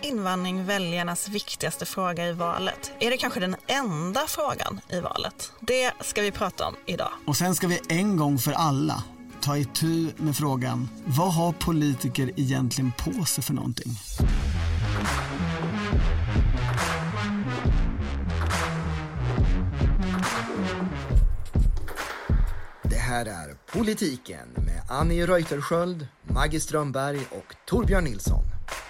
Är invandring väljarnas viktigaste fråga i valet? Är det kanske den enda frågan i valet? Det ska vi prata om idag. Och sen ska vi en gång för alla ta itu med frågan: vad har politiker egentligen på sig för någonting? Det här är Politiken med Annie Reuterskiöld, Maggie Strömberg och Torbjörn Nilsson.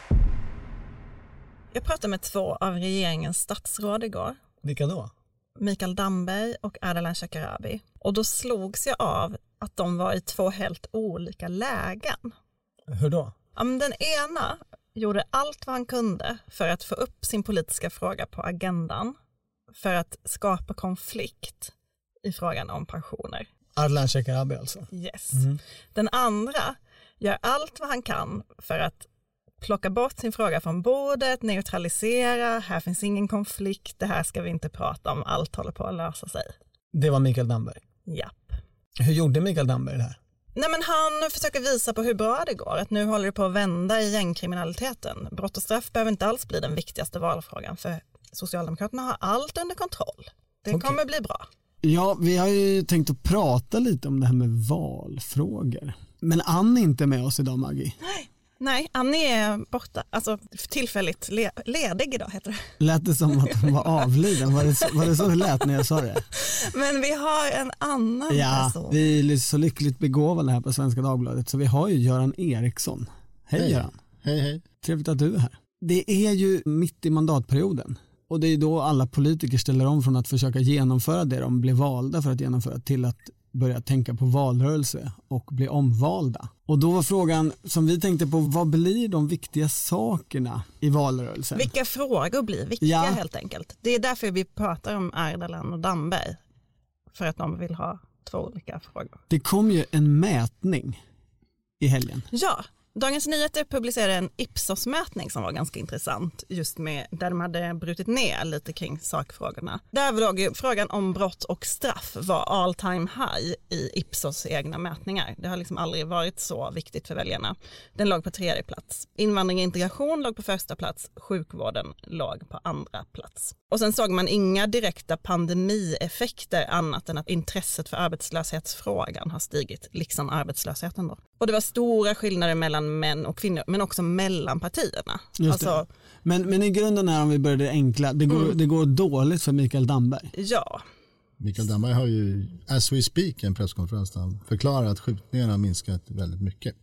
Jag pratade med 2 av regeringens statsråd igår. Vilka då? Mikael Damberg och Ardalan Shekarabi. Och då slogs jag av att de var i 2 helt olika lägen. Hur då? Den ena gjorde allt vad han kunde för att få upp sin politiska fråga på agendan. För att skapa konflikt i frågan om pensioner. Ardalan Shekarabi alltså? Yes. Mm. Den andra gör allt vad han kan för att plocka bort sin fråga från bordet, neutralisera, här finns ingen konflikt, det här ska vi inte prata om, allt håller på att lösa sig. Det var Mikael Damberg? Japp. Hur gjorde Mikael Damberg det här? Nej, men han försöker visa på hur bra det går, att nu håller det på att vända i gängkriminaliteten. Brott och straff behöver inte alls bli den viktigaste valfrågan, för Socialdemokraterna har allt under kontroll. Det kommer bli bra. Ja, vi har ju tänkt att prata lite om det här med valfrågor. Men Annie är inte med oss idag, Maggie. Nej, Annie är borta. Alltså tillfälligt ledig idag heter det. Lät det som att hon var avliden? Var det så det lät när jag sa det? Men vi har en annan person. Ja, vi är så lyckligt begåvade här på Svenska Dagbladet, så vi har ju Göran Eriksson. Hej Göran. Hej. Trevligt att du är här. Det är ju mitt i mandatperioden. Och det är då alla politiker ställer om från att försöka genomföra det de blev valda för att genomföra till att börja tänka på valrörelse och bli omvalda. Och då var frågan som vi tänkte på: vad blir de viktiga sakerna i valrörelsen? Vilka frågor blir viktiga helt enkelt? Det är därför vi pratar om Ardalan och Damberg. För att de vill ha 2 olika frågor. Det kom ju en mätning i helgen. Ja. Dagens Nyheter publicerade en Ipsos-mätning som var ganska intressant, just med där de hade brutit ner lite kring sakfrågorna. Där var frågan om brott och straff var all time high i Ipsos egna mätningar. Det har liksom aldrig varit så viktigt för väljarna. Den låg på 3:e plats. Invandring och integration låg på 1:a plats. Sjukvården låg på 2:a plats. Och sen såg man inga direkta pandemieffekter annat än att intresset för arbetslöshetsfrågan har stigit, liksom arbetslösheten då. Och det var stora skillnader mellan män och kvinnor, men också mellan partierna. Alltså, men i grunden är, om vi börjar det enkla, det går dåligt för Mikael Damberg. Ja. Mikael Damberg har ju, as we speak, en presskonferens där han förklarar att skjutningarna har minskat väldigt mycket.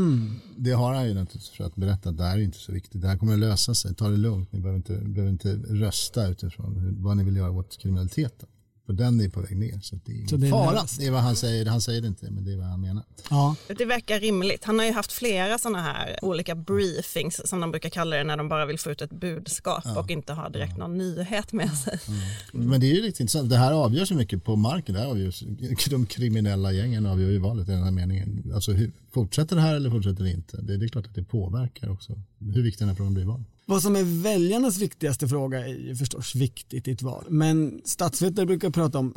Det har han ju naturligtvis för att berätta att det här är inte så viktigt. Det här kommer att lösa sig, ta det lugnt. Ni behöver inte rösta utifrån vad ni vill göra åt kriminaliteten. För den är på väg ner. Så det är fara. Det är vad han säger. Han säger det inte, men det är vad han menar. Ja. Det verkar rimligt. Han har ju haft flera sådana här olika briefings, som de brukar kalla det, när de bara vill få ut ett budskap och inte ha direkt någon nyhet med sig. Men det är ju riktigt intressant. Det här avgör så mycket på marken. Det här avgörs, de kriminella gängen avgör ju valet i den här meningen. Alltså, fortsätter det här eller fortsätter det inte? Det är klart att det påverkar också hur viktig den här frågan blir val. Vad som är väljarnas viktigaste fråga är ju förstås viktigt i ett val. Men statsvetare brukar prata om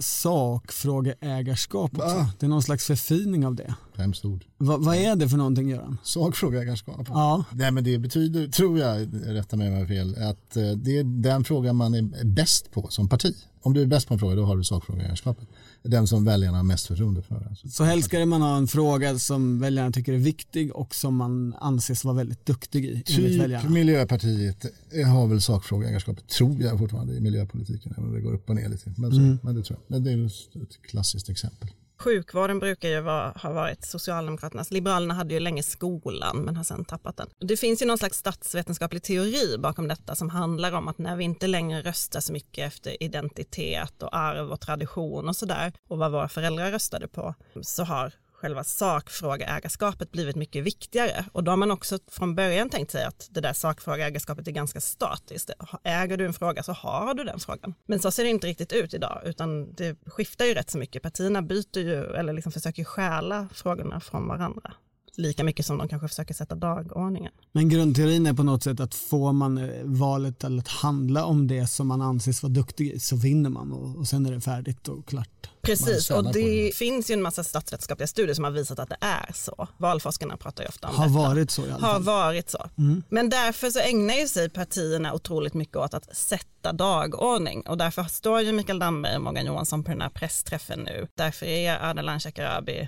sakfrågeägarskap också. Det är någon slags förfining av det. Hemskt ord. Vad är det för någonting, Göran? Sakfrågeägarskap? Ja. Nej, men det betyder, tror jag, rätta mig om jag har fel, att det är den fråga man är bäst på som parti. Om du är bäst på en fråga, då har du sakfrågeägarskapet. Den som väljarna har mest förtroende för. Alltså. Så helst ska man ha en fråga som väljarna tycker är viktig och som man anses vara väldigt duktig i. Typ Miljöpartiet har väl sakfrågeägarskapet, tror jag fortfarande, i miljöpolitiken. Det går upp och ner lite. Men det tror jag. Men det är ett klassiskt exempel. Sjukvården brukar ju ha varit Socialdemokraternas. Liberalerna hade ju länge skolan, men har sedan tappat den. Det finns ju någon slags statsvetenskaplig teori bakom detta som handlar om att när vi inte längre röstar så mycket efter identitet och arv och tradition och sådär, och vad våra föräldrar röstade på, så har själva sakfrågeägarskapet blivit mycket viktigare. Och då har man också från början tänkt sig att det där sakfrågeägarskapet är ganska statiskt. Äger du en fråga så har du den frågan. Men så ser det inte riktigt ut idag, utan det skiftar ju rätt så mycket. Partierna byter ju, eller liksom försöker stjäla frågorna från varandra. lika mycket som de kanske försöker sätta dagordningen. Men grundteorin är på något sätt att får man valet att handla om det som man anses vara duktig i så vinner man och sen är det färdigt och klart. Precis, och det finns ju en massa statsvetenskapliga studier som har visat att det är så. Valforskarna pratar ju ofta om det. Har varit så i alla fall. Har varit så. Men därför så ägnar ju sig partierna otroligt mycket åt att sätta dagordning. Och därför står ju Mikael Damberg och Morgan Johansson på den här pressträffen nu. Därför är Ardalan Shekarabi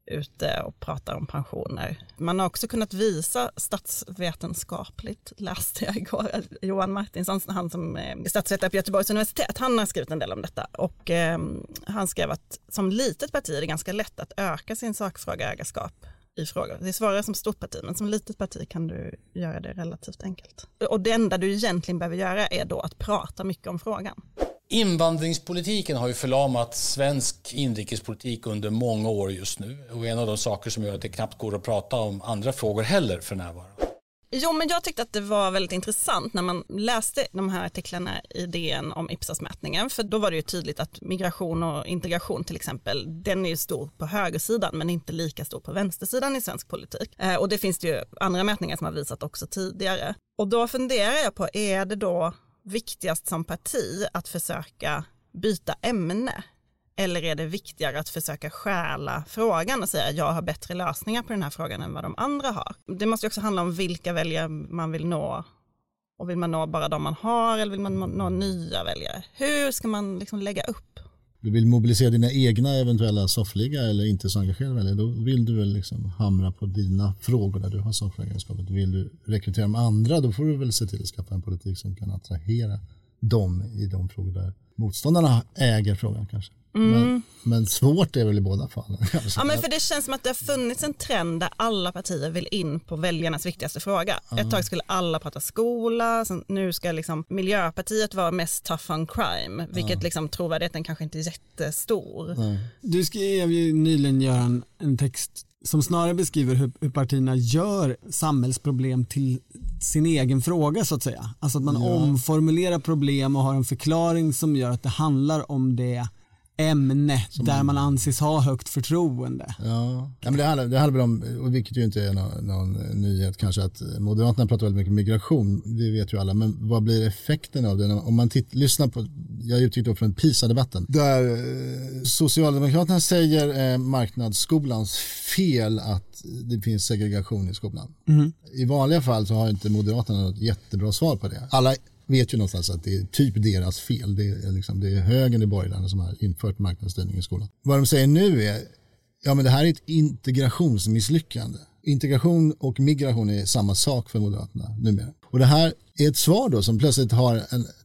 ute och pratar om pensioner. Man har också kunnat visa statsvetenskapligt, läste jag igår, Johan Martinsson, han som är statsvetare på Göteborgs universitet, han har skrivit en del om detta och han skrev att som litet parti är det ganska lätt att öka sin sakfrågeägarskap i frågor. Det är svårare som stort parti, men som litet parti kan du göra det relativt enkelt. Och det enda du egentligen behöver göra är då att prata mycket om frågan. Invandringspolitiken har ju förlamat svensk inrikespolitik under många år just nu. Och en av de saker som gör att det knappt går att prata om andra frågor heller för närvarande. Jo, men jag tyckte att det var väldigt intressant när man läste de här artiklarna i DN om Ipsos-mätningen. För då var det ju tydligt att migration och integration till exempel, den är ju stor på högersidan men inte lika stor på vänstersidan i svensk politik. Och det finns det ju andra mätningar som har visat också tidigare. Och då funderar jag på, är det då viktigast som parti att försöka byta ämne? Eller är det viktigare att försöka stjäla frågan och säga jag har bättre lösningar på den här frågan än vad de andra har? Det måste ju också handla om vilka väljare man vill nå. Och vill man nå bara de man har eller vill man nå nya väljare? Hur ska man liksom lägga upp? Du vill mobilisera dina egna eventuella soffliga eller inte så engagerade väljare. Då vill du väl liksom hamra på dina frågor där du har soffligaskapet. Vill du rekrytera de andra, då får du väl se till att skapa en politik som kan attrahera dem i de frågor där motståndarna äger frågan kanske. Men svårt är väl i båda fallen. Ja, men för det känns som att det har funnits en trend där alla partier vill in på väljarnas viktigaste fråga. Ett tag skulle alla prata skola, nu ska liksom Miljöpartiet vara mest tough on crime, vilket liksom trovärdigheten kanske inte är jättestor. Du skrev ju nyligen, Göran, en text som snarare beskriver hur partierna gör samhällsproblem till sin egen fråga så att säga. Alltså att man omformulerar problem och har en förklaring som gör att det handlar om det ämne där man anses ha högt förtroende. Ja, men det handlar väl om, och vilket ju inte är någon nyhet kanske, att Moderaterna pratar väldigt mycket om migration, det vet ju alla, men vad blir effekten av det? Om man lyssnar på, jag utgick då från PISA-debatten, där Socialdemokraterna säger marknadsskolans fel att det finns segregation i skolan. I vanliga fall så har inte Moderaterna något jättebra svar på det. Alla vet ju någonstans att det är typ deras fel. Det är högern i borgarna som har infört marknadsstyrning i skolan. Vad de säger nu är, men det här är ett integrationsmisslyckande. Integration och migration är samma sak för Moderaterna numera. Och det här är ett svar då som plötsligt har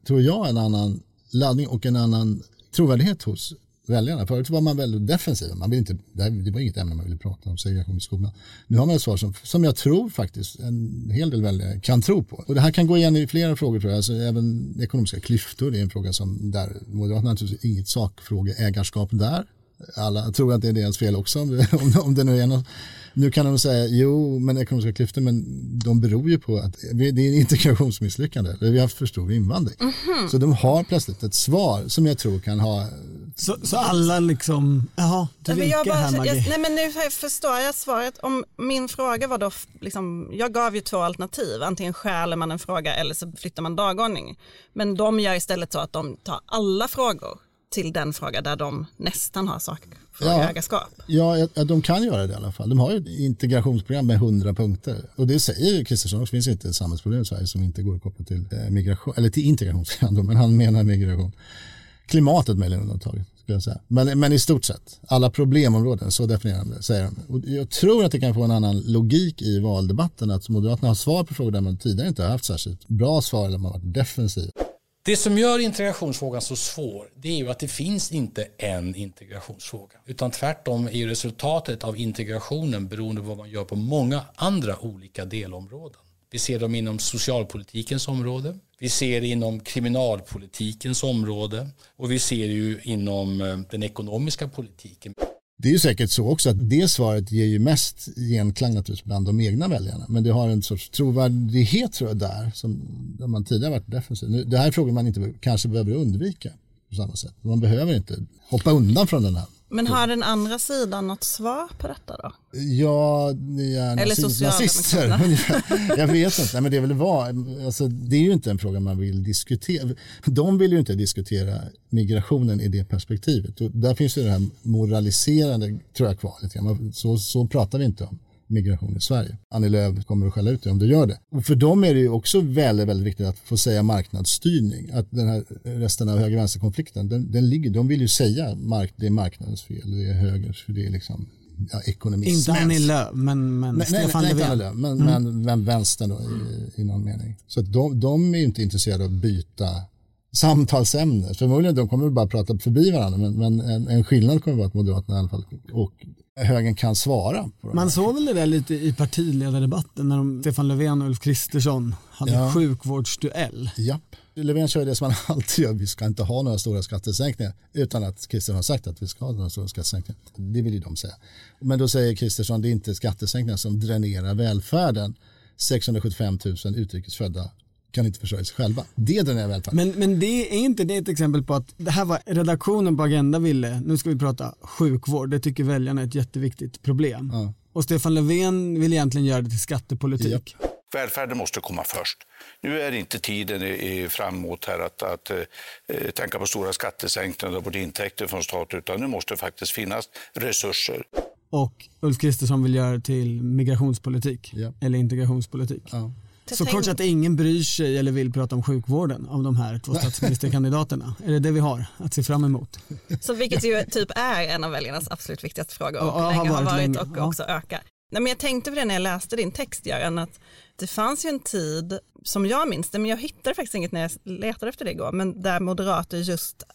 en annan laddning och en annan trovärdighet hos väljarna. Förut var man väldigt defensiv. Man vill inte, det var inget ämne man ville prata om, segregation i skolan. Nu har man ett svar som jag tror faktiskt en hel del väljare kan tro på. Och det här kan gå igen i flera frågor tror jag. Alltså, även ekonomiska klyftor, det är en fråga som där Moderaterna naturligtvis inget sakfrågeägarskap där. Alla tror att det är deras fel också om det nu är något. Nu kan de säga, men ekonomiska klyftor, men de beror ju på att det är en integrationsmisslyckande. Vi har haft för stor invandring. Så de har plötsligt ett svar som jag tror kan ha... Så alla liksom, du vinkar här, Maggie. Nej, men nu förstår jag svaret. Om min fråga var då, liksom, jag gav ju 2 alternativ. Antingen stjäler man en fråga eller så flyttar man dagordning. Men de gör istället så att de tar alla frågor till den fråga där de nästan har sakfrågeägarskap. Ja, de kan göra det i alla fall. De har ju ett integrationsprogram med 100 punkter. Och det säger ju Kristersson, det finns inte ett samhällsproblem i Sverige som inte går att koppla till migration, eller till integration, men han menar migration. Klimatet med undantaget, skulle jag säga. Men i stort sett, alla problemområden, så definierar de det, säger de. Och jag tror att det kan få en annan logik i valdebatten, att Moderaterna har svar på frågor där man tidigare inte har haft särskilt bra svar eller man har varit defensiv. Det som gör integrationsfrågan så svår, det är ju att det finns inte en integrationsfråga. Utan tvärtom är ju resultatet av integrationen beroende på vad man gör på många andra olika delområden. Vi ser dem inom socialpolitikens område, vi ser det inom kriminalpolitikens område och vi ser ju inom den ekonomiska politiken. Det är ju säkert så också att det svaret ger ju mest genklang naturligtvis bland de egna väljarna. Men det har en sorts trovärdighet tror jag där som man tidigare varit defensiv. Det här är frågor man inte kanske behöver undvika på samma sätt. Man behöver inte hoppa undan från den här. Men har den andra sidan något svar på detta då? Ja, ni är eller nazister. Jag vet inte, men det är väl alltså, det är ju inte en fråga man vill diskutera. De vill ju inte diskutera migrationen i det perspektivet. Och där finns ju det här moraliserande, tror jag, kvar lite. Så pratar vi inte om migration i Sverige. Annie Lööf kommer att skälla ut det om du gör det. Och för dem är det ju också väldigt, väldigt viktigt att få säga marknadsstyrning. Att den här resten av höger-vänster-konflikten, den ligger, de vill ju säga det är marknadens fel, det är högers, för det är liksom ekonomism. Inte Annie Lööf, men Stefan Löfven. Men vänstern då i någon mening. Så att de är ju inte intresserade av att byta samtalsämne. Förmodligen de kommer bara prata förbi varandra, men en skillnad kommer vara att Moderaterna i alla fall och högern kan svara på det. Man såg väl det där lite i partiledardebatten när Stefan Löfven och Ulf Kristersson hade sjukvårdsduell. Japp. Löfven kör det som man alltid gör. Vi ska inte ha några stora skattesänkningar, utan att Kristersson har sagt att vi ska ha några stora skattesänkningar. Det vill ju de säga. Men då säger Kristersson det är inte skattesänkningar som dränerar välfärden. 675 000 utrikesfödda kan inte försörja sig själva. Det är den här välfärden. Men det är inte det ett exempel på att det här var redaktionen på Agenda ville, nu ska vi prata sjukvård, det tycker väljarna är ett jätteviktigt problem. Ja. Och Stefan Löfven vill egentligen göra det till skattepolitik. Ja. Välfärden måste komma först. Nu är inte tiden framåt här att tänka på stora skattesänkningar och på intäkter från staten, utan nu måste det faktiskt finnas resurser. Och Ulf Kristersson vill göra det till migrationspolitik eller integrationspolitik. Ja. Så kort att ingen bryr sig eller vill prata om sjukvården av de här 2 statsministerkandidaterna. Är det vi har att se fram emot? Så vilket ju typ är en av väljarnas absolut viktigaste frågor och länge har varit och också ökar. Nej, men jag tänkte på det när jag läste din text, Göran, att det fanns ju en tid som jag minns det, men jag hittade faktiskt inget när jag letade efter det igår, men där moderater just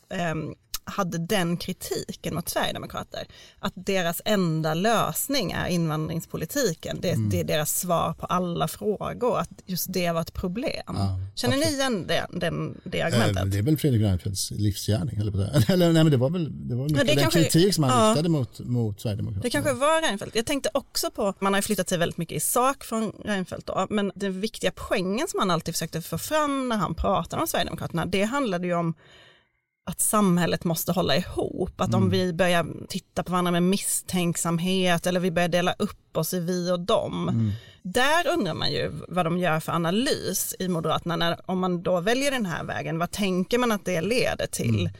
hade den kritiken mot Sverigedemokrater, att deras enda lösning är invandringspolitiken. Det är deras svar på alla frågor, att just det var ett problem. Ja, känner ni igen det argumentet? Det är väl Fredrik Reinfeldts livsgärning. Eller nej, men det var mycket den kanske, kritik som han riktade mot Sverigedemokraterna. Det kanske var Reinfeldt. Jag tänkte också på, man har ju flyttat sig väldigt mycket i sak från Reinfeldt då, men den viktiga poängen som han alltid försökte få fram när han pratade om Sverigedemokraterna, det handlade ju om att samhället måste hålla ihop. Att om vi börjar titta på varandra med misstänksamhet eller vi börjar dela upp oss i vi och dem. Där undrar man ju vad de gör för analys i Moderaterna. Om man då väljer den här vägen, vad tänker man att det leder till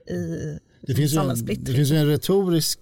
i det finns ju en retorisk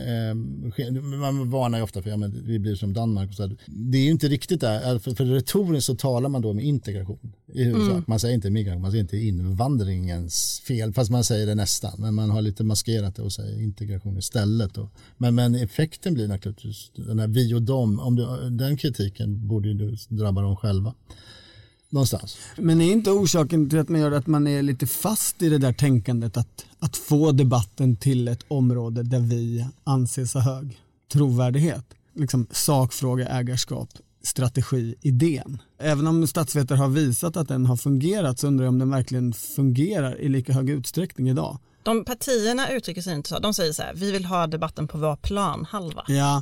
man varnar ju ofta för vi blir som Danmark och så. Det är ju inte riktigt där, för retoriskt så talar man då med integration i huvudsak. Man säger inte migration, man säger inte invandringens fel, fast man säger det nästan, men man har lite maskerat det och säger integration istället då. Men effekten blir naturligtvis den här vi och dem, den kritiken borde ju drabba dem själva. Någonstans. Men är inte orsaken till att man gör att man är lite fast i det där tänkandet att få debatten till ett område där vi anser så hög trovärdighet? Liksom sakfråga, ägarskap, strategi, idén. Även om statsvetare har visat att den har fungerat, så undrar jag om den verkligen fungerar i lika hög utsträckning idag. De partierna uttrycker sig inte så. De säger så här, vi vill ha debatten på vår planhalva. Ja,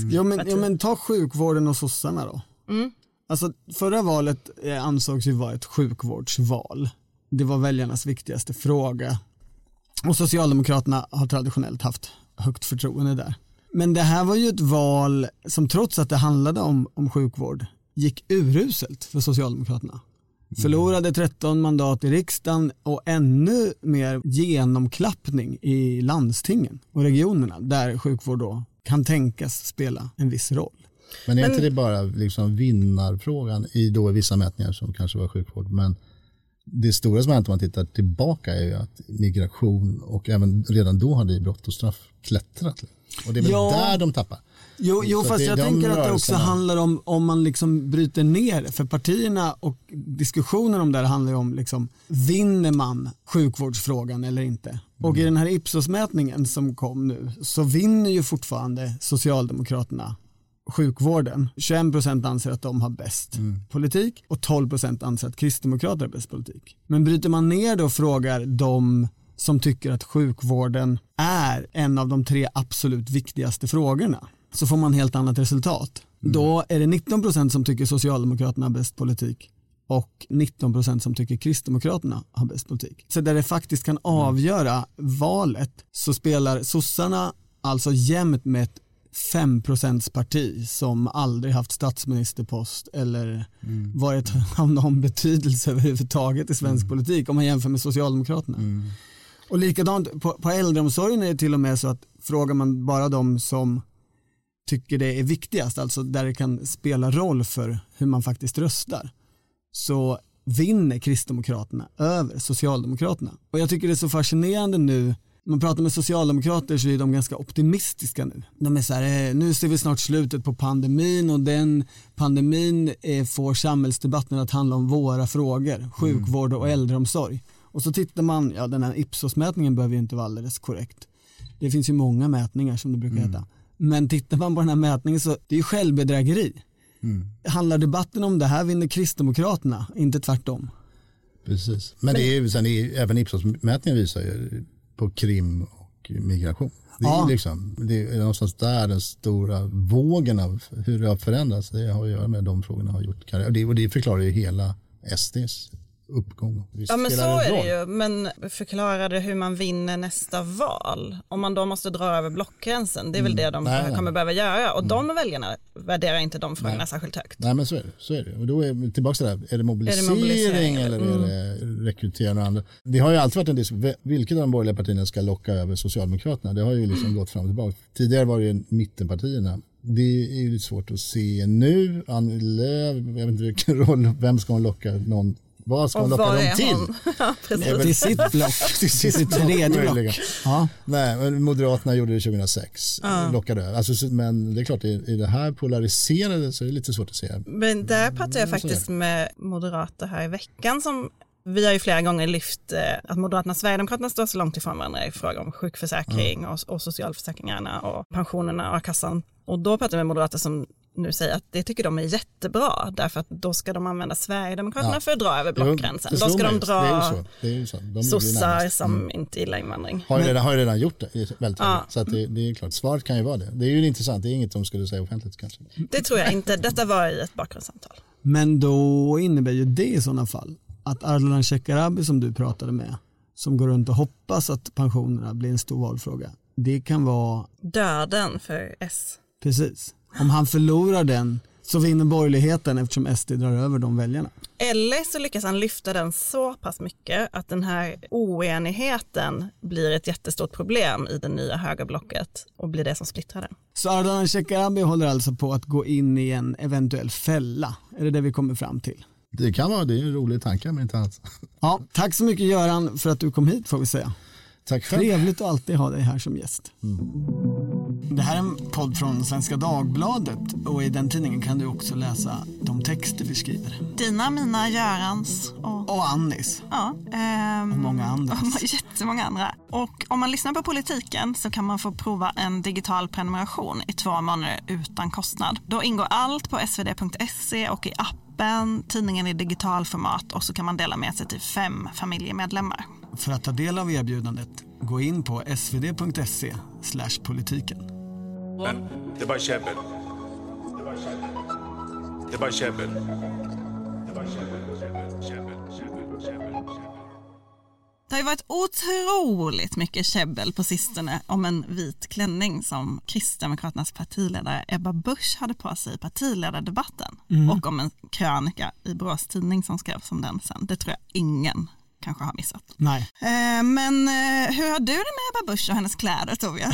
men ta sjukvården och sossarna då. Alltså förra valet ansågs ju vara ett sjukvårdsval. Det var väljarnas viktigaste fråga. Och Socialdemokraterna har traditionellt haft högt förtroende där. Men det här var ju ett val som trots att det handlade om sjukvård gick uruselt för Socialdemokraterna. Förlorade 13 mandat i riksdagen och ännu mer genomklappning i landstingen och regionerna där sjukvård då kan tänkas spela en viss roll. Men är inte det bara liksom vinnarfrågan i vissa mätningar som kanske var sjukvård, men det stora som hänt om man tittar tillbaka är ju att migration och även redan då hade brott och straff klättrat. Och det är väl där de tappar. Jo, fast jag tänker att det också handlar om man liksom bryter ner, för partierna och diskussionen om det här handlar ju om liksom, vinner man sjukvårdsfrågan eller inte? Och i den här Ipsos-mätningen som kom nu så vinner ju fortfarande Socialdemokraterna sjukvården. 21% anser att de har bäst politik och 12% anser att kristdemokrater har bäst politik. Men bryter man ner då och frågar de som tycker att sjukvården är en av de 3 absolut viktigaste frågorna, så får man helt annat resultat. Då är det 19% som tycker Socialdemokraterna har bäst politik och 19% som tycker Kristdemokraterna har bäst politik. Så där det faktiskt kan avgöra valet så spelar sossarna alltså jämt med ett 5% parti som aldrig haft statsministerpost eller varit av någon betydelse överhuvudtaget i svensk politik om man jämför med Socialdemokraterna. Och likadant på äldreomsorgen är det till och med så att frågar man bara de som tycker det är viktigast, alltså där det kan spela roll för hur man faktiskt röstar, så vinner Kristdemokraterna över Socialdemokraterna. Och jag tycker det är så fascinerande nu. Man pratar med socialdemokrater så är de ganska optimistiska nu. De är så här, nu ser vi snart slutet på pandemin och den pandemin får samhällsdebatten att handla om våra frågor, sjukvård och äldreomsorg. Och så tittar man, den här Ipsos-mätningen behöver ju inte vara alldeles korrekt. Det finns ju många mätningar som det brukar heta. Men tittar man på den här mätningen så det är ju självbedrägeri. Handlar debatten om det här vinner Kristdemokraterna, inte tvärtom. Precis. Men det är även Ipsos-mätningen visar ju på krim och migration. Det är liksom, det är någonstans där den stora vågen av hur det har förändrats. Det har att göra med de frågorna har gjort karriär. Och det förklarar ju hela SDs uppgång. Ja, men så är det ju. Men förklarar det hur man vinner nästa val? Om man då måste dra över blockgränsen, det är väl det de kommer behöva göra. Och de väljarna värderar inte de frågorna särskilt högt. Nej, men så är det. Och då är vi tillbaka till det här. Är det mobilisering eller är det rekrytering och andra? Det har ju alltid varit en diskussion. Vilket av de borgerliga partierna ska locka över Socialdemokraterna? Det har ju liksom gått fram och tillbaka. Tidigare var det mittenpartierna. Det är ju lite svårt att se nu. Annie Lööf, jag vet inte vilken roll, vem ska hon locka någon? Vad ska man locka dem till? Ja, till sitt block. till sitt tredje block. Ja. Nej, Moderaterna gjorde det 2006. Lockade. Alltså, men det är klart, i det här polariserade så är det lite svårt att se. Men där pratade jag faktiskt med moderater här i veckan som vi har ju flera gånger lyft att Moderaterna och Sverigedemokraterna står så långt ifrån varandra i fråga om sjukförsäkring och socialförsäkringarna och pensionerna och kassan. Och då pratade jag med moderater som nu säger att det tycker de är jättebra därför att då ska de använda Sverigedemokraterna för att dra över blockgränsen. Då ska de dra sossar som inte gillar invandring. Har ju redan gjort det väldigt så att det är klart, svaret kan ju vara det. Det är ju intressant, det är inget de skulle säga offentligt kanske. Det tror jag inte, detta var i ett bakgrundssamtal. Men då innebär ju det i sådana fall att Ardalan Shekarabi som du pratade med, som går runt och hoppas att pensionerna blir en stor valfråga, det kan vara döden för S. Precis. Om han förlorar den så vinner borgerligheten eftersom SD drar över de väljarna. Eller så lyckas han lyfta den så pass mycket att den här oenigheten blir ett jättestort problem i det nya högerblocket och blir det som splittrar den. Så Ardalan Shekarabi håller alltså på att gå in i en eventuell fälla. Är det vi kommer fram till? Det kan vara, det är en rolig tanke men inte annat. Ja, tack så mycket Göran för att du kom hit får vi säga. Tack själv. Trevligt att alltid ha dig här som gäst. Det här är en podd från Svenska Dagbladet och i den tidningen kan du också läsa de texter vi skriver. Dina, mina, Görans och Annis. Ja, och många andra. Och jättemånga andra. Och om man lyssnar på Politiken så kan man få prova en digital prenumeration i 2 månader utan kostnad. Då ingår allt på svd.se och i appen, tidningen i digitalformat och så kan man dela med sig till 5 familjemedlemmar. För att ta del av erbjudandet, gå in på svd.se/politiken. Men det är bara käbbel. Det är bara käbbel. Det har ju varit otroligt mycket käbbel på sistone om en vit klänning som Kristdemokraternas partiledare Ebba Busch hade på sig i partiledardebatten. Och om en krönika i Borås tidning som skrevs om den sen. Det tror jag ingen kanske har missat. Nej. Men hur har du det med Ebba Busch och hennes kläder, Torbjörn?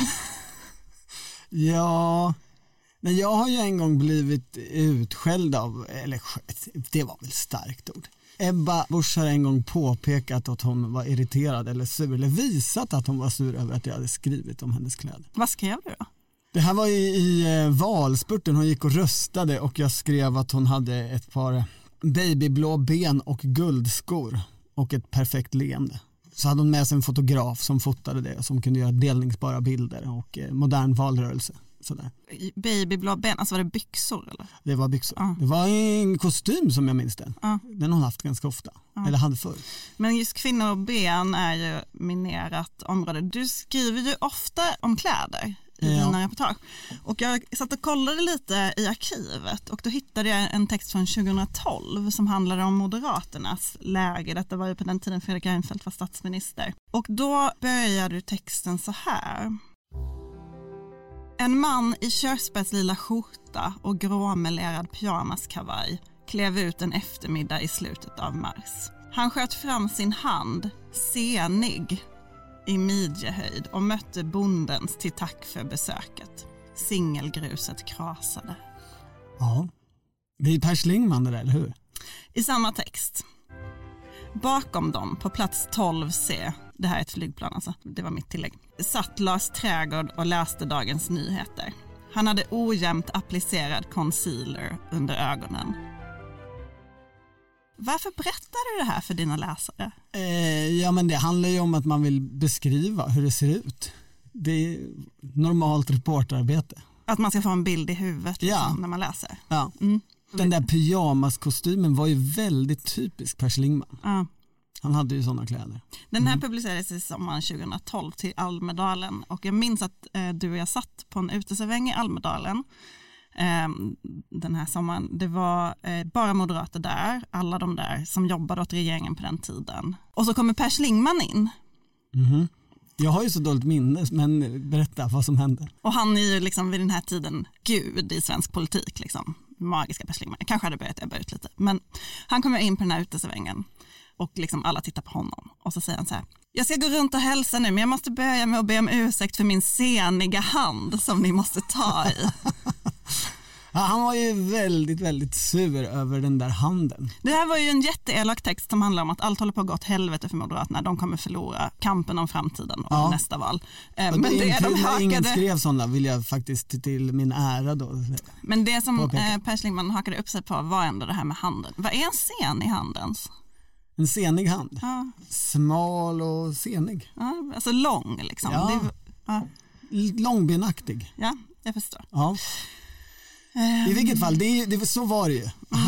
Ja, men jag har ju en gång blivit utskälld av, eller det var väl starkt ord. Ebba Busch har en gång påpekat att hon var irriterad eller sur, eller visat att hon var sur över att jag hade skrivit om hennes kläder. Vad skrev du då? Det här var i valspurten, hon gick och röstade och jag skrev att hon hade ett par babyblå ben och guldskor och ett perfekt leende. Så hade hon med sig en fotograf som fotade det som kunde göra delningsbara bilder och modern valrörelse. Sådär. Babyblå ben, alltså var det byxor eller? Det var byxor. Det var en kostym som jag minns den. Den har hon haft ganska ofta. Eller hade förr. Men just kvinnor och ben är ju minerat område. Du skriver ju ofta om kläder i dina reportage. Och jag satt och kollade lite i arkivet och då hittade jag en text från 2012 som handlade om Moderaternas läge. Detta var ju på den tiden Fredrik Reinfeldt var statsminister. Och då började texten så här. En man i körsbärslila skjorta och gråmelerad pyjamaskavaj klev ut en eftermiddag i slutet av mars. Han sköt fram sin hand, senig, i midjehöjd och mötte bondens till tack för besöket. Singelgruset krasade. Ja, det är Per Schlingmann det där, eller hur? I samma text. Bakom dem på plats 12C, det här är ett flygplan alltså, det var mitt tillägg, satt Lars Trädgård och läste Dagens Nyheter. Han hade ojämnt applicerad concealer under ögonen. Varför berättar du det här för dina läsare? Ja, men det handlar ju om att man vill beskriva hur det ser ut. Det är normalt reporterarbete. Att man ska få en bild i huvudet liksom, när man läser. Ja. Den där pyjamaskostymen var ju väldigt typisk Per Schlingmann. Ja. Han hade ju sådana kläder. Den här publicerades i sommaren 2012 till Almedalen. Och jag minns att du och jag satt på en uteserväng i Almedalen den här sommaren. Det var bara moderater där, alla de där som jobbade åt regeringen på den tiden. Och så kommer Per Schlingmann in. Jag har ju så dåligt minne, men berätta vad som hände. Och han är ju liksom vid den här tiden gud i svensk politik. Liksom. Magiska Per Schlingmann. Jag kanske hade börjat ebba ut lite. Men han kommer in på den här utesvängen och liksom alla tittar på honom. Och så säger han så här: jag ska gå runt och hälsa nu, men jag måste börja med att be om ursäkt för min seniga hand som ni måste ta i. Ja, han var ju väldigt, väldigt sur över den där handen. Det här var ju en jätteelak text som handlar om att allt håller på att gå åt helvete för Moderaterna. De kommer förlora kampen om framtiden och nästa val. Men ingen skrev sådana, vill jag faktiskt till min ära då. Men det som Per Schlingmann hakade upp sig på var ändå det här med handen. Vad är en sen i handens? En senig hand? Ja. Smal och senig. Ja, alltså lång liksom. Ja. Långbenaktig. Ja, jag förstår. Ja. I vilket fall, så var det ju.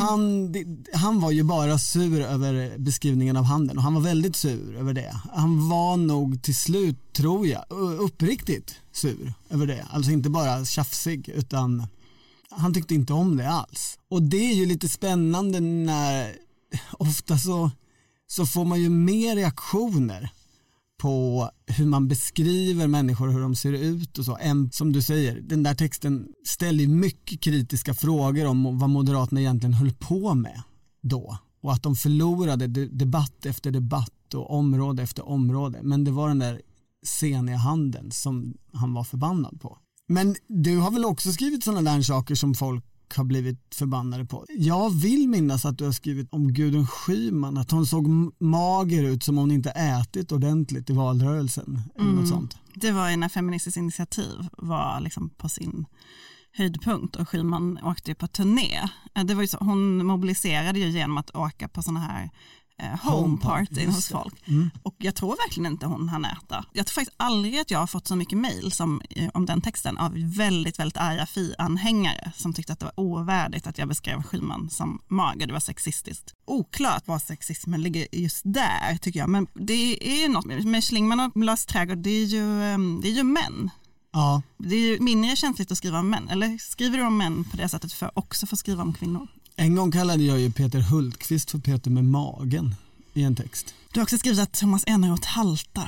Han var ju bara sur över beskrivningen av handen och han var väldigt sur över det. Han var nog till slut, tror jag, uppriktigt sur över det. Alltså inte bara tjafsig, utan han tyckte inte om det alls. Och det är ju lite spännande när ofta så får man ju mer reaktioner på hur man beskriver människor och hur de ser ut och så. Som du säger, den där texten ställer mycket kritiska frågor om vad Moderaterna egentligen höll på med då. Och att de förlorade debatt efter debatt och område efter område. Men det var den där seniga handen som han var förbannad på. Men du har väl också skrivit sådana där saker som folk har blivit förbannade på. Jag vill minnas att du har skrivit om Gudrun Schyman, att hon såg mager ut som om hon inte ätit ordentligt i valrörelsen. Eller något sånt. Det var ju när Feministiskt initiativ var liksom på sin höjdpunkt och Schyman åkte på turné. Det var ju så, hon mobiliserade ju genom att åka på såna här homeparty hos folk. Och jag tror verkligen inte hon hann äta. Jag tror faktiskt aldrig att jag har fått så mycket mejl som om den texten av väldigt, väldigt arga Fi-anhängare som tyckte att det var ovärdigt att jag beskrev Schyman som mager. Det var sexistiskt. Oklart var sexismen ligger just där, tycker jag. Men det är ju något med Schlingmann och Lars Trädgård, det är ju män. Ja. Det är ju mindre känsligt att skriva om män. Eller skriver du om män på det sättet för också få skriva om kvinnor? En gång kallade jag ju Peter Hultqvist för Peter med magen i en text. Du har också skrivit att Thomas Eneroth haltar.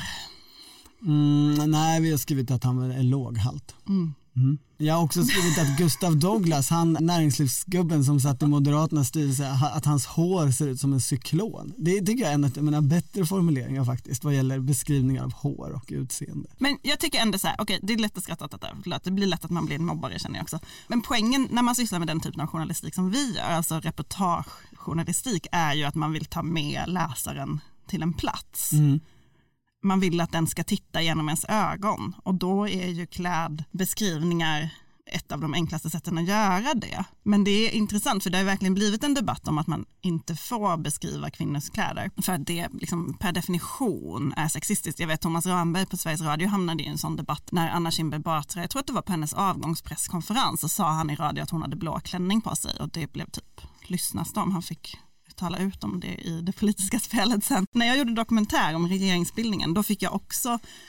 Nej, vi har skrivit att han är låghalt. Jag har också skrivit att Gustav Douglas, han näringslivsgubben som satt i Moderaternas styrelse, att hans hår ser ut som en cyklon. Det tycker jag är en av mina bättre formuleringar faktiskt vad gäller beskrivningar av hår och utseende. Men jag tycker ändå så här, okej, det är lätt att skratta åt detta. Det blir lätt att man blir en mobbare, känner jag också. Men poängen när man sysslar med den typen av journalistik som vi gör, alltså reportagejournalistik, är ju att man vill ta med läsaren till en plats. Man vill att den ska titta genom ens ögon och då är ju klädbeskrivningar ett av de enklaste sätten att göra det. Men det är intressant för det har verkligen blivit en debatt om att man inte får beskriva kvinnors kläder för att det liksom per definition är sexistiskt. Jag vet Thomas Ramberg på Sveriges Radio hamnade i en sån debatt när Anna Kinberg Batra, jag tror att det var på hennes avgångspresskonferens, och sa han i radio att hon hade blå klänning på sig och det blev typ lyssnastorm. Han fick tala ut om det i det politiska spelet sen. När jag gjorde dokumentär om regeringsbildningen, då fick jag också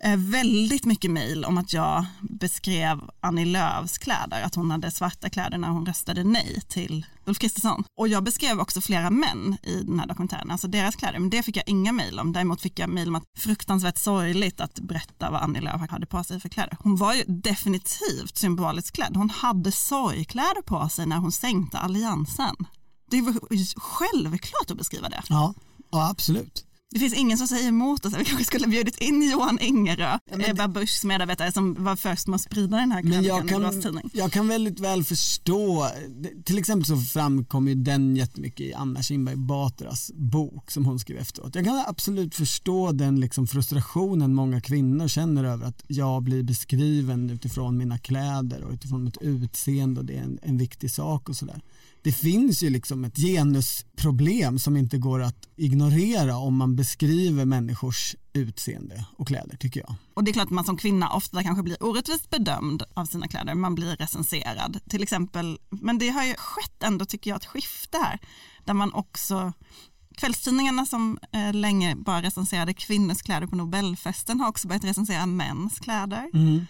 väldigt mycket mejl om att jag beskrev Annie Lööfs kläder, att hon hade svarta kläder när hon röstade nej till Ulf Kristersson. Och jag beskrev också flera män i den här dokumentären, alltså deras kläder, men det fick jag inga mejl om. Däremot fick jag mejl om att fruktansvärt sorgligt att berätta vad Annie Lööf hade på sig för kläder. Hon var ju definitivt symboliskt klädd. Hon hade sorgkläder på sig när hon sänkte alliansen. Det var självklart att beskriva det. Ja, absolut. Det finns ingen som säger emot oss. Vi kanske skulle ha bjudit in Johan Ingerö, Ebba Buschs medarbetare som var först med att sprida den här krönikan i Borås Tidning. Jag kan väldigt väl förstå, till exempel så framkom ju den jättemycket i Anna Kinberg Batras bok som hon skrev efteråt. Jag kan absolut förstå den liksom frustrationen många kvinnor känner över att jag blir beskriven utifrån mina kläder och utifrån mitt utseende, och det är en viktig sak och sådär. Det finns ju liksom ett genusproblem som inte går att ignorera om man beskriver människors utseende och kläder, tycker jag. Och det är klart att man som kvinna ofta kanske blir orättvist bedömd av sina kläder. Man blir recenserad till exempel. Men det har ju skett ändå, tycker jag, ett skifte här. Där man också... Kvällstidningarna som länge bara recenserade kvinnors kläder på Nobelfesten har också börjat recensera mäns kläder.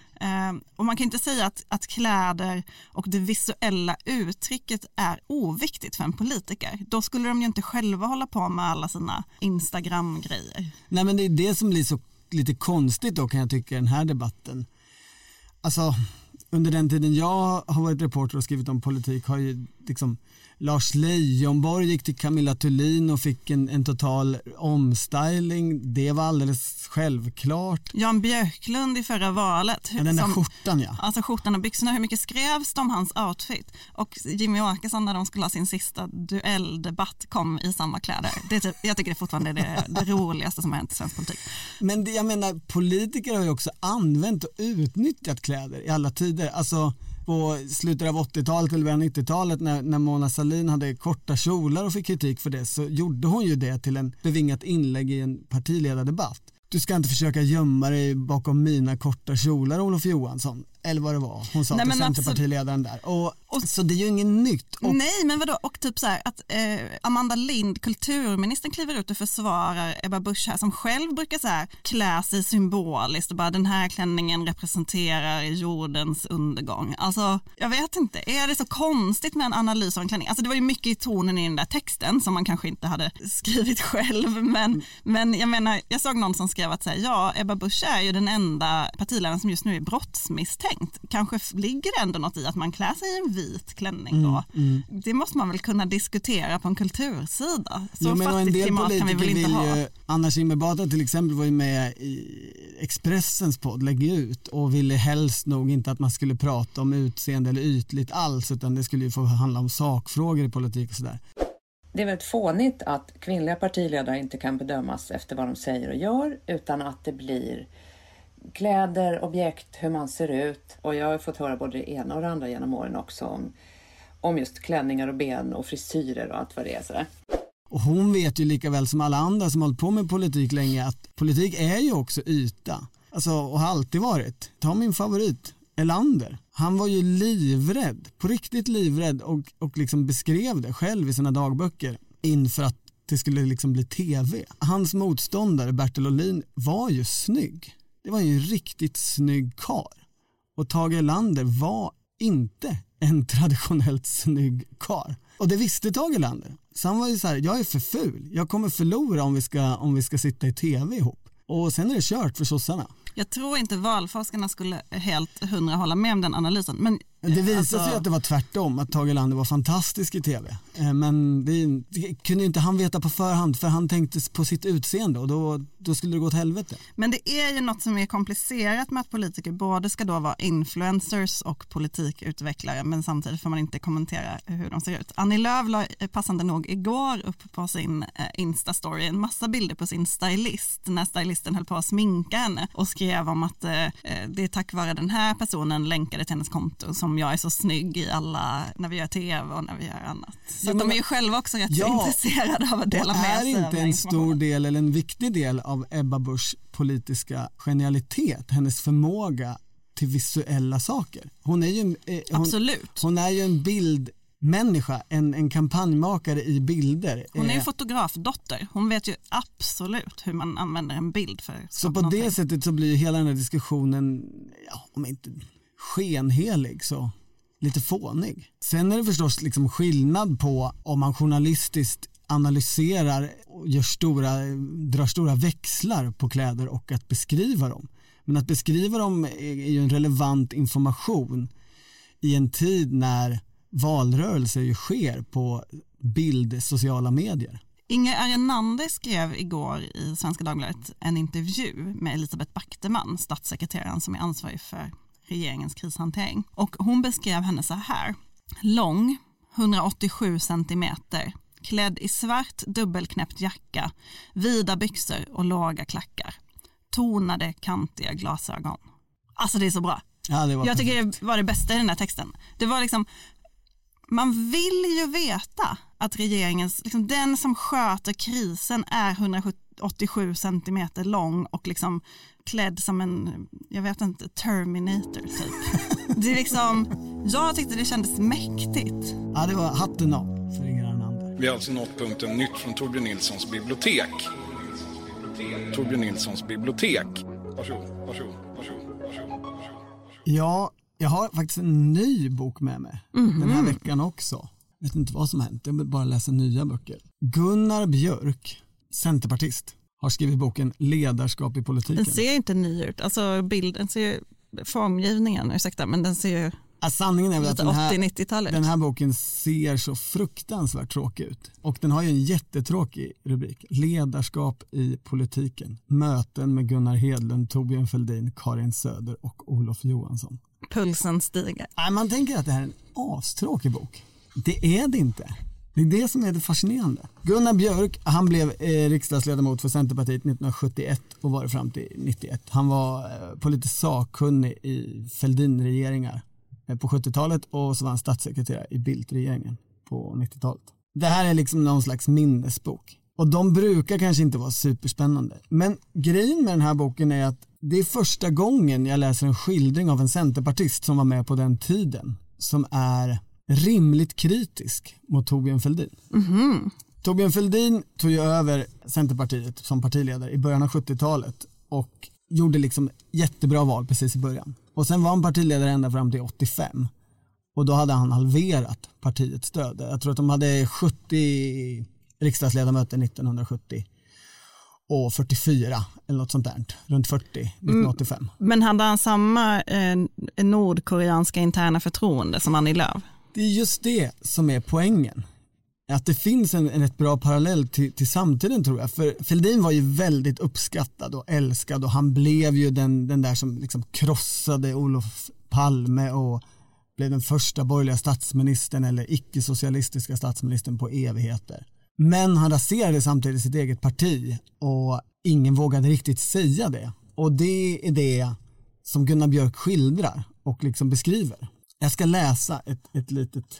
Och man kan inte säga att kläder och det visuella uttrycket är oviktigt för en politiker. Då skulle de ju inte själva hålla på med alla sina Instagram-grejer. Nej, men det är det som blir så lite konstigt då, kan jag tycka, i den här debatten. Alltså, under den tiden jag har varit reporter och skrivit om politik har ju liksom Lars Leijonborg gick till Camilla Thulin och fick en total omstyling. Det var alldeles självklart. Jan Björklund i förra valet. Ja, den där skjortan, ja. Alltså skjortan och byxorna, hur mycket skrevs om hans outfit? Och Jimmy Åkesson när de skulle ha sin sista duelldebatt kom i samma kläder. Jag tycker det fortfarande är det roligaste som har hänt i svensk politik. Men jag menar, politiker har ju också använt och utnyttjat kläder i alla tider. Alltså på slutet av 80-talet eller 90-talet när Mona Sahlin hade korta kjolar och fick kritik för det, så gjorde hon ju det till en bevingat inlägg i en partiledardebatt. Du ska inte försöka gömma dig bakom mina korta kjolar, Olof Johansson. Eller vad det var. Hon sa till Centerpartiledaren där. Och så det är ju inget nytt. Nej, men vadå? Och typ så här att Amanda Lind, kulturministern, kliver ut och försvarar Ebba Busch här, som själv brukar så här klä sig symboliskt och bara den här klänningen representerar jordens undergång. Alltså, jag vet inte. Är det så konstigt med en analys av en klänning? Alltså det var ju mycket i tonen i den där texten som man kanske inte hade skrivit själv. Men jag menar, jag såg någon som skrev att så här, ja, Ebba Busch är ju den enda partiledaren som just nu är brottsmisstänkt. Kanske ligger det ändå något i att man klär sig i en vit klänning då. Det måste man väl kunna diskutera på en kultursida. Så fattigt klimat kan vi väl inte ha. Anna Kinberg Batra till exempel var ju med i Expressens podd Lägg ut och ville helst nog inte att man skulle prata om utseende eller ytligt alls, utan det skulle ju få handla om sakfrågor i politik och sådär. Det är väldigt fånigt att kvinnliga partiledare inte kan bedömas efter vad de säger och gör, utan att det blir kläder, objekt, hur man ser ut. Och jag har fått höra både det ena och det andra genom åren också om just klänningar och ben och frisyrer och allt vad det är sådär. Och hon vet ju lika väl som alla andra som har hållit på med politik länge att politik är ju också yta. Alltså, och har alltid varit. Ta min favorit, Erlander. Han var ju livrädd, på riktigt livrädd och liksom beskrev det själv i sina dagböcker inför att det skulle liksom bli tv. Hans motståndare Bertil Ohlin var ju snygg. Det var ju en riktigt snygg karl. Och Tage Erlander var inte en traditionellt snygg karl. Och det visste Tage Erlander. Så han var ju så här, jag är för ful. Jag kommer förlora om vi ska sitta i tv ihop. Och sen är det kört för sossarna. Jag tror inte valforskarna skulle helt 100 hålla med om den analysen. Men det visade sig att det var tvärtom, att Tage Erlander var fantastisk i tv. Men det kunde ju inte han veta på förhand, för han tänkte på sitt utseende och då skulle det gå åt helvete. Men det är ju något som är komplicerat med att politiker både ska då vara influencers och politikutvecklare, men samtidigt får man inte kommentera hur de ser ut. Annie Lööf la passande nog igår upp på sin Insta-story en massa bilder på sin stylist när stylisten höll på att sminka henne och skrev om att det är tack vare den här personen länkade till hennes konto som jag är så snygg i alla, när vi gör tv och när vi gör annat. Så de är ju själva också rätt så intresserade av att dela med sig. Det är inte en stor del eller en viktig del av Ebba Buschs politiska genialitet, hennes förmåga till visuella saker. Hon är ju absolut. Hon är ju en människa, en kampanjmakare i bilder. Hon är ju fotografdotter. Hon vet ju absolut hur man använder en bild för så på det sättet så blir hela den här diskussionen, om inte skenhelig så lite fånig. Sen är det förstås liksom skillnad på om man journalistiskt analyserar och drar stora växlar på kläder och att beskriva dem. Men att beskriva dem är ju en relevant information i en tid när valrörelser ju sker på sociala medier. Inger Arjenander skrev igår i Svenska Dagbladet en intervju med Elisabeth Backteman, statssekreteraren som är ansvarig för regeringens krishantering. Och hon beskrev henne så här: lång, 187 centimeter, klädd i svart dubbelknäppt jacka, vida byxor och låga klackar, tonade kantiga glasögon. Alltså det är så bra. Ja, jag tycker det var det bästa i den här texten. Det var liksom, man vill ju veta att regeringens, liksom, den som sköter krisen är 187 centimeter lång och liksom klädd som en, jag vet inte, Terminator typ. Det är liksom, jag tyckte det kändes mäktigt. Ja, det var hatten av för Inger Arjenander. Vi har alltså nått punkten nytt från Torbjörn Nilssons bibliotek. Torbjörn Nilssons bibliotek. Varsågod. Ja, jag har faktiskt en ny bok med mig den här veckan också. Jag vet inte vad som har hänt, jag vill bara läsa nya böcker. Gunnar Björk, centerpartist, har skrivit boken Ledarskap i politiken. Den ser inte ny ut, alltså bilden ser formgivningen, ursäkta, men den ser ju sanningen är väl att den här boken ser så fruktansvärt tråkig ut. Och den har ju en jättetråkig rubrik. Ledarskap i politiken. Möten med Gunnar Hedlund, Torbjörn Fälldin, Karin Söder och Olof Johansson. Pulsen stiger. Man tänker att det här är en astråkig bok. Det är det inte. Det är det som är det fascinerande. Gunnar Björk, han blev riksdagsledamot för Centerpartiet 1971 och var det fram till 91. Han var politiskt sakkunnig i Fälldin-regeringar på 70-talet och så var han statssekreterare i Bildt-regeringen på 90-talet. Det här är liksom någon slags minnesbok. Och de brukar kanske inte vara superspännande. Men grejen med den här boken är att det är första gången jag läser en skildring av en centerpartist som var med på den tiden som är rimligt kritisk mot Torbjörn Fälldin. Torbjörn Fälldin tog ju över Centerpartiet som partiledare i början av 70-talet och gjorde liksom jättebra val precis i början. Och sen var han partiledare ända fram till 85. Och då hade han halverat partiets stöd. Jag tror att de hade 70 riksdagsledamöter 1970 och 44 eller något sånt där. Runt 40 1985. Men hade han samma nordkoreanska interna förtroende som Annie Lööf? Det är just det som är poängen. Att det finns en rätt bra parallell till samtiden, tror jag. För Fälldin var ju väldigt uppskattad och älskad och han blev ju den där som liksom krossade Olof Palme och blev den första borgerliga statsministern eller icke-socialistiska statsministern på evigheter. Men han raserade samtidigt sitt eget parti och ingen vågade riktigt säga det. Och det är det som Gunnar Björk skildrar och liksom beskriver. Jag ska läsa ett litet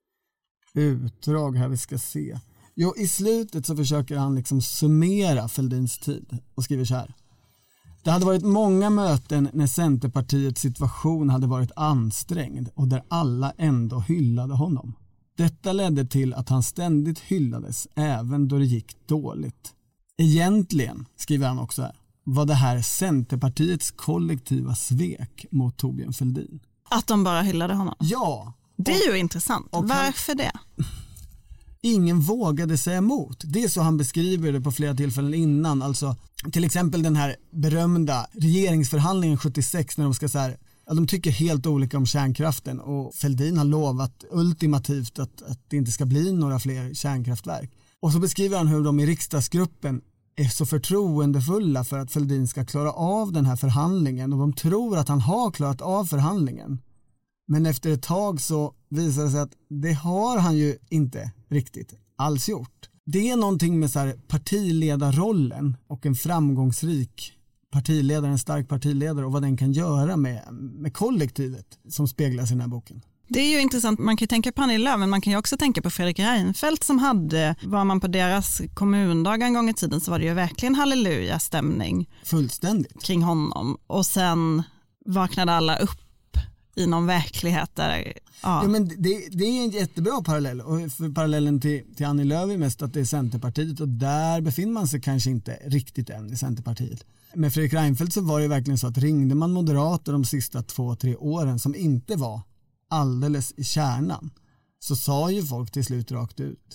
utdrag här, vi ska se. Jo, i slutet så försöker han liksom summera Fälldins tid och skriver så här: det hade varit många möten när Centerpartiets situation hade varit ansträngd och där alla ändå hyllade honom. Detta ledde till att han ständigt hyllades även då det gick dåligt. Egentligen, skriver han också här, var det här Centerpartiets kollektiva svek mot Torbjörn Fälldin. Att de bara hyllade honom? Ja. Det är ju intressant. Varför det? Ingen vågade säga emot. Det är så han beskriver det på flera tillfällen innan. Alltså, till exempel den här berömda regeringsförhandlingen 76 när de ska så här, de tycker helt olika om kärnkraften och Fälldin har lovat ultimativt att det inte ska bli några fler kärnkraftverk. Och så beskriver han hur de i riksdagsgruppen är så förtroendefulla för att Fälldin ska klara av den här förhandlingen och de tror att han har klarat av förhandlingen. Men efter ett tag så visar det sig att det har han ju inte riktigt alls gjort. Det är någonting med så här partiledarrollen och en framgångsrik partiledare, en stark partiledare och vad den kan göra med kollektivet som speglas i den här boken. Det är ju intressant, man kan ju tänka på Annie Lööf men man kan ju också tänka på Fredrik Reinfeldt som var man på deras kommundag en gång i tiden så var det ju verkligen halleluja-stämning. Fullständigt. Kring honom och sen vaknade alla upp i någon verklighet där... Ja, men det är en jättebra parallell. Och för parallellen till Annie Lööf är mest att det är Centerpartiet, och där befinner man sig kanske inte riktigt än i Centerpartiet. Med Fredrik Reinfeldt så var det verkligen så att ringde man moderater de sista 2-3 åren som inte var alldeles i kärnan, så sa ju folk till slut rakt ut: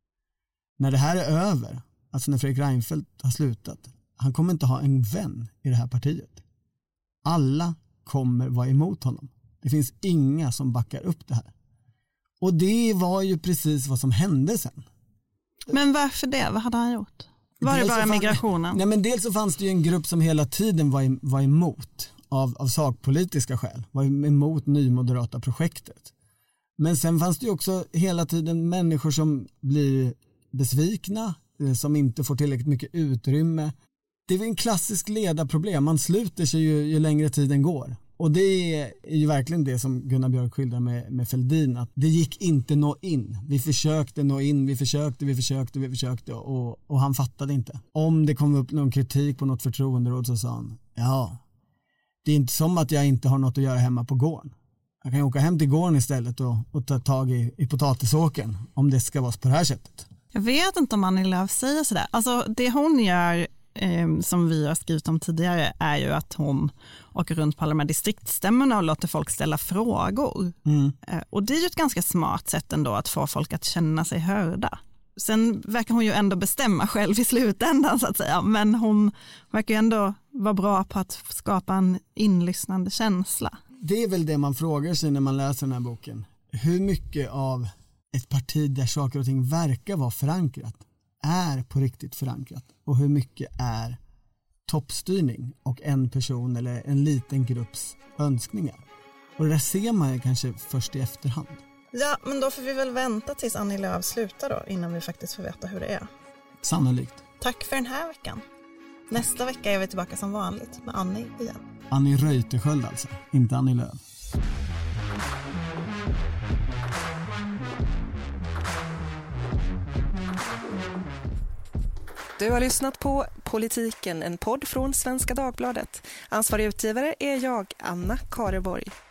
när det här är över, alltså när Fredrik Reinfeldt har slutat, han kommer inte ha en vän i det här partiet. Alla kommer vara emot honom. Det finns inga som backar upp det här. Och det var ju precis vad som hände sen. Men varför det? Vad hade han gjort? Var det bara migrationen? Nej, men dels så fanns det ju en grupp som hela tiden var emot av sakpolitiska skäl. Var emot nymoderata projektet. Men sen fanns det ju också hela tiden människor som blir besvikna, som inte får tillräckligt mycket utrymme. Det är en klassisk ledarproblem. Man sluter sig ju längre tiden går. Och det är ju verkligen det som Gunnar Björk skildrar med Fälldin, att det gick inte nå in. Vi försökte nå in, vi försökte och han fattade inte. Om det kom upp någon kritik på något förtroenderåd så sa han: ja, det är inte som att jag inte har något att göra hemma på gården. Jag kan åka hem till gården istället och ta tag i potatisåkern om det ska vara på det här sättet. Jag vet inte om Annie Lööf säger sådär. Alltså det hon gör, som vi har skrivit om tidigare, är ju att hon åker runt på alla de här distriktsstämmorna och låter folk ställa frågor. Och det är ju ett ganska smart sätt ändå att få folk att känna sig hörda. Sen verkar hon ju ändå bestämma själv i slutändan så att säga, men hon verkar ju ändå vara bra på att skapa en inlyssnande känsla. Det är väl det man frågar sig när man läser den här boken. Hur mycket av ett parti där saker och ting verkar vara förankrat är på riktigt förankrat, och hur mycket är toppstyrning och en person eller en liten grupps önskningar. Och det där ser man ju kanske först i efterhand. Ja, men då får vi väl vänta tills Annie Lööf slutar då, innan vi faktiskt får veta hur det är. Sannolikt. Tack för den här veckan. Nästa vecka är vi tillbaka som vanligt med Annie igen. Annie Reuterskiöld alltså, inte Annie Lööf. Du har lyssnat på Politiken, en podd från Svenska Dagbladet. Ansvarig utgivare är jag, Anna Kareborg.